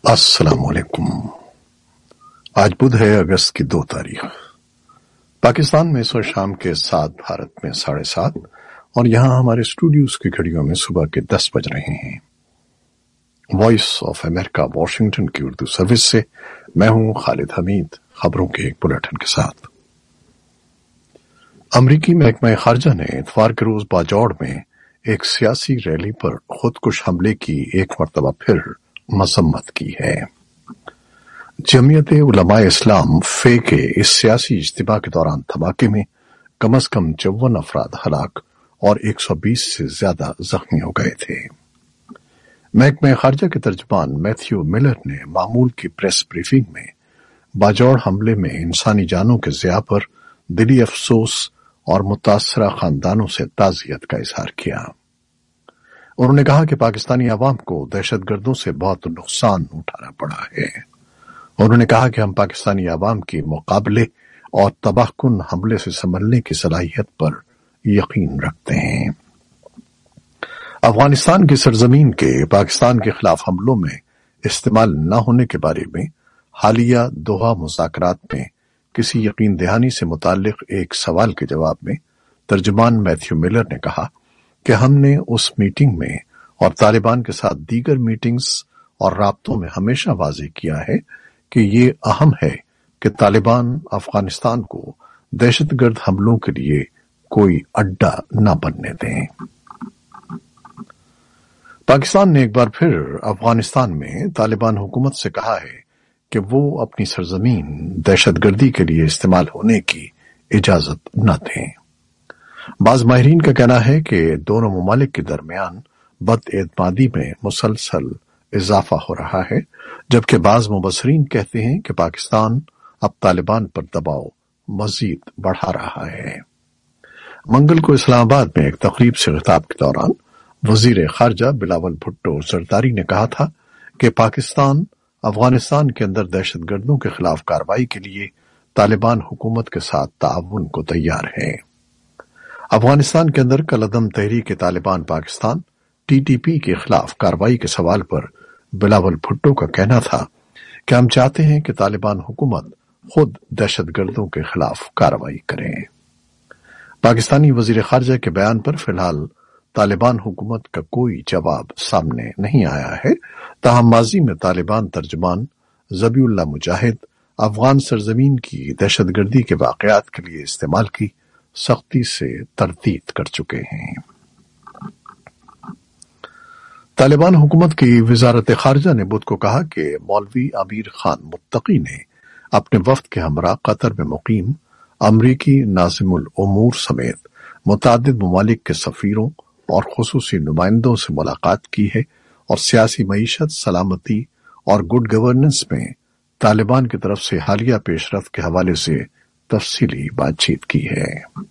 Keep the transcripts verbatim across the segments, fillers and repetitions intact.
السلام علیکم۔ آج بدھ ہے، اگست کی دو تاریخ۔ پاکستان میں اس وقت شام کے سات، بھارت میں ساڑھے سات، اور یہاں ہمارے اسٹوڈیوز کی گھڑیوں میں صبح کے دس بج رہے ہیں۔ وائس آف امریکہ واشنگٹن کی اردو سروس سے میں ہوں خالد حمید، خبروں کے ایک بلیٹن کے ساتھ۔ امریکی محکمہ خارجہ نے اتوار کے روز باجوڑ میں ایک سیاسی ریلی پر خودکش حملے کی ایک مرتبہ پھر مذمت کی ہے۔ جمعیت علماء اسلام فے کے اس سیاسی اجتماع کے دوران دھماکے میں کم از کم چون افراد ہلاک اور ایک سو بیس سے زیادہ زخمی ہو گئے تھے۔ محکمہ خارجہ کے ترجمان میتھیو ملر نے معمول کی پریس بریفنگ میں باجوڑ حملے میں انسانی جانوں کے ضیاع پر دلی افسوس اور متاثرہ خاندانوں سے تعزیت کا اظہار کیا۔ انہوں نے کہا کہ پاکستانی عوام کو دہشت گردوں سے بہت نقصان اٹھانا پڑا ہے۔ انہوں نے کہا کہ ہم پاکستانی عوام کی مقابلے اور تباہ کن حملے سے سنبھلنے کی صلاحیت پر یقین رکھتے ہیں۔ افغانستان کی سرزمین کے پاکستان کے خلاف حملوں میں استعمال نہ ہونے کے بارے میں حالیہ دوحہ مذاکرات میں کسی یقین دہانی سے متعلق ایک سوال کے جواب میں ترجمان میتھیو ملر نے کہا کہ ہم نے اس میٹنگ میں اور طالبان کے ساتھ دیگر میٹنگز اور رابطوں میں ہمیشہ واضح کیا ہے کہ یہ اہم ہے کہ طالبان افغانستان کو دہشت گرد حملوں کے لیے کوئی اڈا نہ بننے دیں۔ پاکستان نے ایک بار پھر افغانستان میں طالبان حکومت سے کہا ہے کہ وہ اپنی سرزمین دہشت گردی کے لیے استعمال ہونے کی اجازت نہ دیں۔ بعض ماہرین کا کہنا ہے کہ دونوں ممالک کے درمیان بد اعتمادی میں مسلسل اضافہ ہو رہا ہے، جبکہ بعض مبصرین کہتے ہیں کہ پاکستان اب طالبان پر دباؤ مزید بڑھا رہا ہے۔ منگل کو اسلام آباد میں ایک تقریب سے خطاب کے دوران وزیر خارجہ بلاول بھٹو زرداری نے کہا تھا کہ پاکستان افغانستان کے اندر دہشت گردوں کے خلاف کارروائی کے لیے طالبان حکومت کے ساتھ تعاون کو تیار ہے۔ افغانستان کے اندر کالعدم Tehreek Taliban Pakistan T T P کے خلاف کارروائی کے سوال پر بلاول بھٹو کا کہنا تھا کہ ہم چاہتے ہیں کہ طالبان حکومت خود دہشت گردوں کے خلاف کارروائی کرے۔ پاکستانی وزیر خارجہ کے بیان پر فی الحال طالبان حکومت کا کوئی جواب سامنے نہیں آیا ہے، تاہم ماضی میں طالبان ترجمان ذبیح اللہ مجاہد افغان سرزمین کی دہشت گردی کے واقعات کے لیے استعمال کی سختی سے تردید کر چکے ہیں۔ طالبان حکومت کی وزارت خارجہ نے بدھ کو کہا کہ مولوی امیر خان متقی نے اپنے وفد کے ہمراہ قطر میں مقیم امریکی ناظم الامور سمیت متعدد ممالک کے سفیروں اور خصوصی نمائندوں سے ملاقات کی ہے اور سیاسی معیشت، سلامتی اور گڈ گورننس میں طالبان کی طرف سے حالیہ پیش رفت کے حوالے سے تفصیلی بات چیت کی ہے۔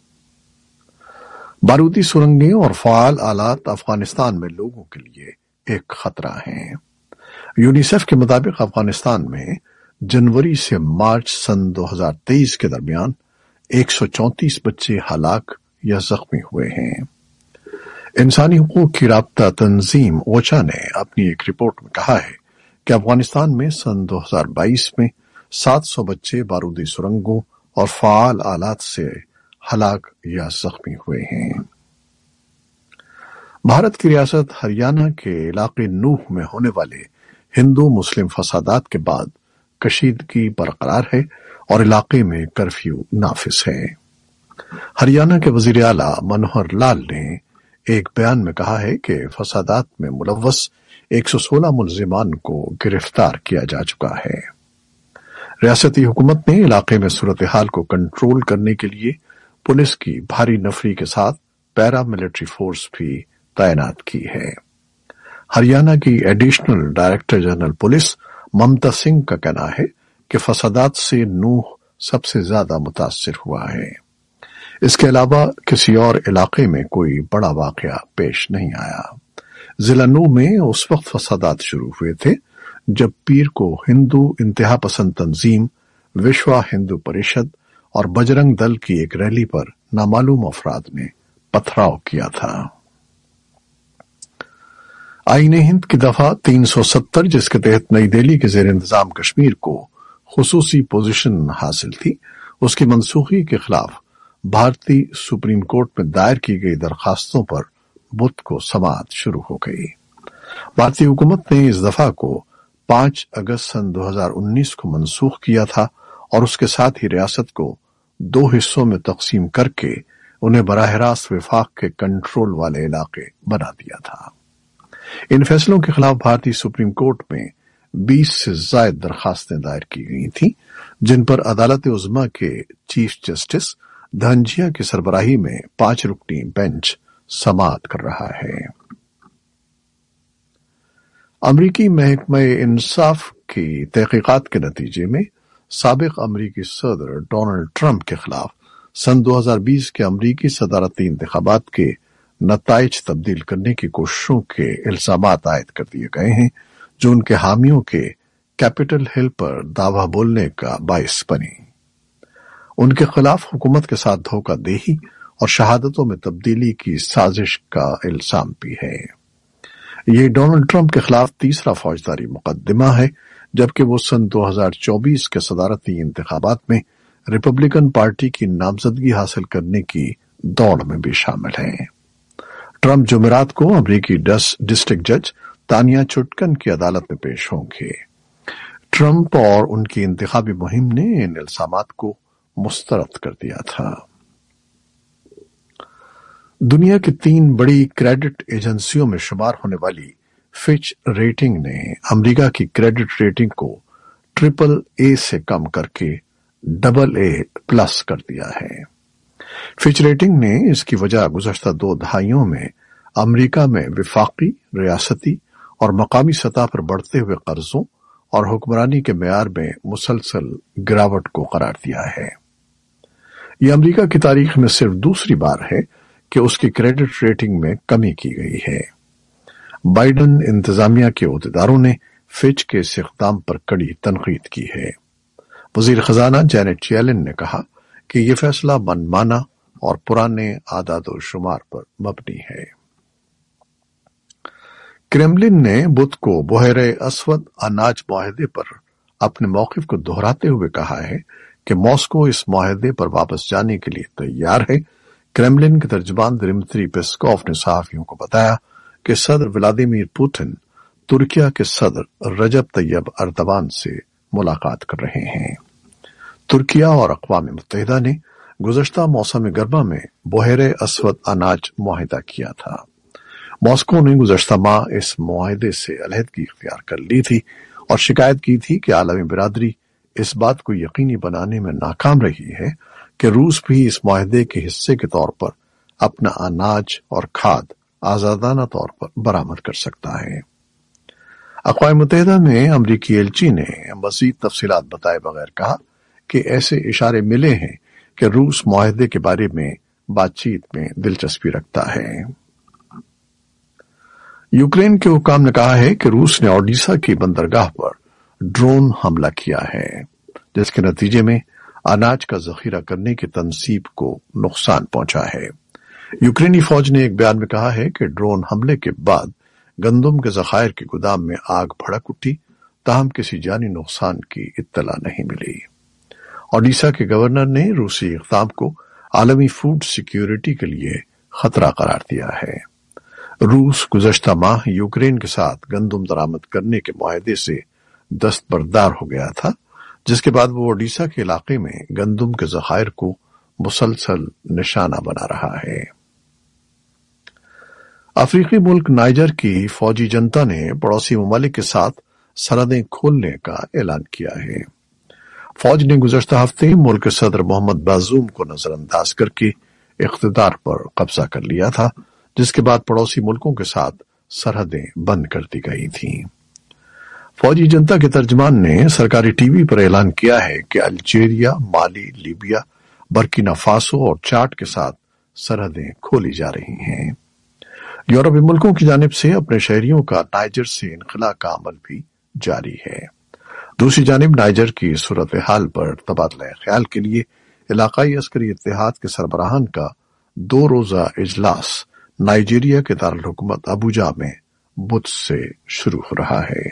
بارودی سرنگیں اور فعال آلات افغانستان میں لوگوں کے لیے ایک خطرہ ہیں۔ یونیسیف کے مطابق افغانستان میں جنوری سے مارچ سن دو ہزار تیئیس کے درمیان ایک سو چونتیس بچے ہلاک یا زخمی ہوئے ہیں۔ انسانی حقوق کی رابطہ تنظیم اوچا نے اپنی ایک رپورٹ میں کہا ہے کہ افغانستان میں سن دو ہزار بائیس میں سات سو بچے بارودی سرنگوں اور فعال آلات سے ہلاک یا زخمی ہوئے ہیں۔ بھارت کی ریاست ہریانہ کے علاقے نوح میں ہونے والے ہندو مسلم فسادات کے بعد کشیدگی برقرار ہے اور علاقے میں کرفیو نافذ ہے۔ ہریانہ کے وزیر اعلیٰ منوہر لال نے ایک بیان میں کہا ہے کہ فسادات میں ملوث ایک سو سولہ ملزمان کو گرفتار کیا جا چکا ہے۔ ریاستی حکومت نے علاقے میں صورتحال کو کنٹرول کرنے کے لیے پولیس کی بھاری نفری کے ساتھ پیرا ملٹری فورس بھی تعینات کی ہے۔ ہریانہ کی additional director general police Mamta Singh کا کہنا ہے کہ فسادات سے نوح سب سے زیادہ متاثر ہوا ہے۔ اس کے علاوہ کسی اور علاقے میں کوئی بڑا واقعہ پیش نہیں آیا۔ ضلع نوح میں اس وقت فسادات شروع ہوئے تھے جب پیر کو ہندو انتہا پسند تنظیم وشوا ہندو پریشد اور بجرنگ دل کی ایک ریلی پر نامعلوم افراد نے پتھراؤ کیا تھا۔ आईन हिंद की दफा तीन सौ सत्तर, जिसके तहत नई दिल्ली के जेर इंतजाम कश्मीर को खुसूसी पोजीशन हासिल थी, उसकी मनसूखी के खिलाफ भारतीय सुप्रीम कोर्ट में दायर की गई दरखास्तों पर बुध को समाअत शुरू हो गई। भारतीय हुकूमत ने इस दफा को पांच अगस्त सन दो हज़ार उन्नीस को मनसूख किया था और उसके साथ ही रियासत को दो हिस्सों में तकसीम करके उन्हें बराह रास्त विफाक के कंट्रोल वाले इलाके बना दिया था। इन फैसलों के खिलाफ भारतीय सुप्रीम कोर्ट में बीस से ज्यादा दरखास्तें दायर की गई थीं, जिन पर अदालत उज़्मा के चीफ जस्टिस धनजिया की सरबराही में पांच रुकनी बेंच समाअत कर रहा है। अमरीकी महकमा इंसाफ की तहकीकात के नतीजे में साबिक अमरीकी सदर डोनाल्ड ट्रंप के खिलाफ सन दो हज़ार बीस के अमरीकी सदारती इंतखाबात के नताइज तब्दील करने की कोशिशों के इल्जामात आयद कर दिए गए हैं, जो उनके हामियों के कैपिटल हिल पर दावा बोलने का बायस बने। उनके खिलाफ हुकूमत के साथ धोखाधड़ी और शहादतों में तब्दीली की साजिश का इल्जाम भी है। ये डोनाल्ड ट्रंप के खिलाफ तीसरा फौजदारी मुकदमा है, जबकि वो सन दो हज़ार चौबीस के सदारती इंतखाबात में रिपब्लिकन पार्टी की नामजदगी हासिल करने की दौड़ में भी शामिल हैं। ट्रंप जुमेरात को अमरीकी डिस्ट्रिक्ट जज तानिया चुटकन की अदालत में पेश होंगे। ट्रंप और उनकी इंतखाबी मुहिम ने इन इल्जामात को मुस्तरद कर दिया था। दुनिया की तीन बड़ी क्रेडिट एजेंसियों में शुमार होने वाली फिच रेटिंग ने अमेरिका की क्रेडिट रेटिंग को ट्रिपल ए से कम करके डबल ए प्लस कर दिया है। फिच रेटिंग ने इसकी वजह गुज़श्ता दो दहाइयों में अमेरिका में विफाकी, रियासती और मकामी सतह पर बढ़ते हुए कर्जों और हुक्मरानी के मेयार में मुसलसल गिरावट को करार दिया है। यह अमेरिका की तारीख में सिर्फ दूसरी बार है कि उसकी क्रेडिट रेटिंग में कमी की गई है। बाइडन इंतजामिया के ओहदेदारों ने फिच के इस इक़दाम पर कड़ी तनकीद की है। वजीर खजाना जैनेट येलेन ने कहा कि यह फैसला मनमाना और पुराने आदाद शुमार पर मबनी है। क्रेमलिन ने बुध को बहरे अस्वद अनाज मुआहदे पर अपने मौक़िफ़ को दोहराते हुए कहा है कि मॉस्को इस मुआहदे पर वापस जाने के लिए तैयार है। क्रेमलिन के तर्जुमान दिमित्री पेस्कोव ने सहाफ़ियों को बताया कि सदर व्लादिमीर पुतिन तुर्किया के सदर रजब तैयब अर्दवान से मुलाकात कर रहे हैं। तुर्किया और अक़वाम मुत्तहिदा ने गुज़श्ता मौसम गर्मा में बहरे अस्वद अनाज मुआहिदा किया था। मॉस्को ने गुज़श्ता माह इस मुआहिदे से अलहदगी इख्तियार कर ली थी और शिकायत की थी कि आलमी बिरादरी इस बात को यकीनी बनाने में नाकाम रही है कि रूस भी इस मुआहिदे के हिस्से के तौर पर अपना अनाज और खाद आजादाना तौर पर बरामद कर सकता है। अक़वाम मुत्तहिदा में अमरीकी एलची ने मज़ीद तफसीलात बताए बगैर कहा कि ऐसे इशारे मिले हैं कि रूस मुआहिदे के बारे में बातचीत में दिलचस्पी रखता है। यूक्रेन के हुकाम ने कहा है कि रूस ने ओडिशा की बंदरगाह पर ड्रोन हमला किया है, जिसके नतीजे में अनाज का जखीरा करने की तनसीब को नुकसान पहुंचा है। यूक्रेनी फौज ने एक बयान में कहा है कि ड्रोन हमले के बाद गंदम के जखायर के गोदाम में आग भड़क उठी, ताहम किसी जानी नुकसान की इत्तला नहीं मिली। ओडिशा के गवर्नर ने रूसी इक़दाम को आलमी फूड सिक्योरिटी के लिए खतरा करार दिया है। रूस गुज़श्ता माह यूक्रेन के साथ गंदम दरामद करने के मुआहदे से दस्तबरदार हो गया था, जिसके बाद वो ओडिशा के इलाके में गंदम के जखायर को मुसलसल निशाना बना रहा है। अफ्रीकी मुल्क नाइजर की फौजी जनता ने पड़ोसी ममालिक के साथ सरहदें खोलने का ऐलान किया है। फौज ने गुज़श्ता हफ्ते मुल्क के सदर मोहम्मद बाजूम को नजरअंदाज करके इख्तिदार पर कब्जा कर लिया था, जिसके बाद पड़ोसी मुल्कों के साथ सरहदें बंद कर दी गई थीं। फौजी जनता के तर्जमान ने सरकारी टीवी पर ऐलान किया है कि Algeria, Mali, Libya, Burkina Faso और चाड के साथ सरहदें खोली जा रही हैं। यूरोपीय मुल्कों की जानिब से अपने शहरियों का नाइजर से इनखला का अमल भी जारी है। दूसरी जानिब नाइजर की सूरत हाल पर तबादला ख्याल के लिए इलाकाई अस्करी इत्तेहाद के सरबराहान का दो रोजा इजलास नाइजीरिया के दारुल हुकूमत अबूजा में बुध से शुरू हो रहा है।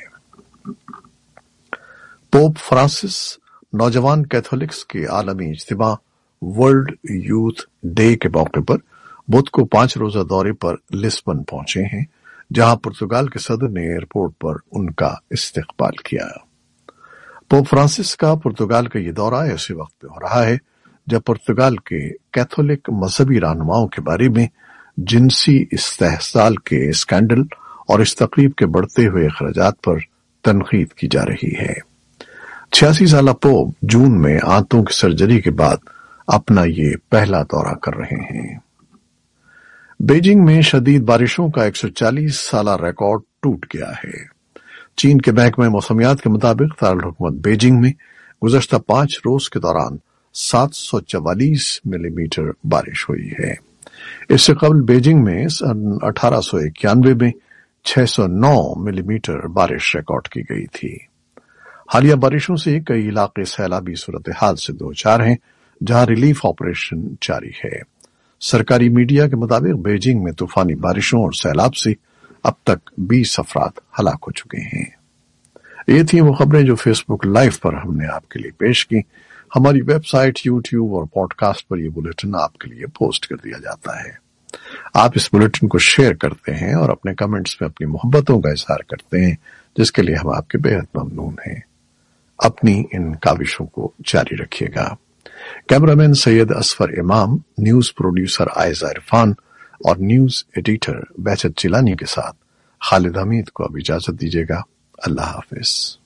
पोप फ्रांसिस नौजवान कैथोलिक्स के आलमी इज्तिमा वर्ल्ड यूथ डे के मौके पर बुध को पांच रोजा दौरे पर लिस्बन पहुंचे हैं, जहां पुर्तगाल के सदर ने एयरपोर्ट पर उनका इस्तकबाल किया। पोप फ्रांसिस का पुर्तगाल का ये दौरा ऐसे वक्त में हो रहा है जब पुर्तगाल के कैथोलिक मजहबी रहनुमाओं के बारे में जिनसी इस्तेहसाल के स्कैंडल और इस तकरीब के बढ़ते हुए अखराजात पर तनकीद की जा रही है। छियासी साल पोप जून में आंतों की सर्जरी के बाद अपना ये पहला दौरा कर रहे हैं। बीजिंग में शदीद बारिशों का एक सौ चालीस साल रिकॉर्ड टूट गया है। चीन के महकमे मौसमियात के मुताबिक दारुल हुकूमत बीजिंग में गुज़श्ता पांच रोज के दौरान सात सौ चवालीस मिलीमीटर बारिश हुई है। इससे कबल बीजिंग में सन अठारह सौ इक्यानवे में छह सौ नौ मिलीमीटर बारिश रिकॉर्ड की गई थी। हालिया बारिशों से कई इलाके सैलाबी सूरत हाल से दो चार हैं, जहां रिलीफ ऑपरेशन जारी है। सरकारी मीडिया के मुताबिक बीजिंग में तूफानी बारिशों और सैलाब से अब तक बीस अफराद हलाक हो चुके हैं। ये थी वो खबरें जो फेसबुक लाइव पर हमने आपके लिए पेश की। हमारी वेबसाइट, यूट्यूब और पॉडकास्ट पर यह बुलेटिन आपके लिए पोस्ट कर दिया जाता है। आप इस बुलेटिन को शेयर करते हैं और अपने कमेंट्स में अपनी मोहब्बतों का इजहार करते हैं, जिसके लिए हम आपके बेहद ममनून हैं। अपनी इन काविशों को जारी रखिएगा। कैमरामैन सैयद असफर इमाम, न्यूज प्रोड्यूसर आयजा इरफान और न्यूज एडिटर बैचत जिलानी के साथ खालिद हमीद को अब इजाजत दीजिएगा। अल्लाह हाफिज।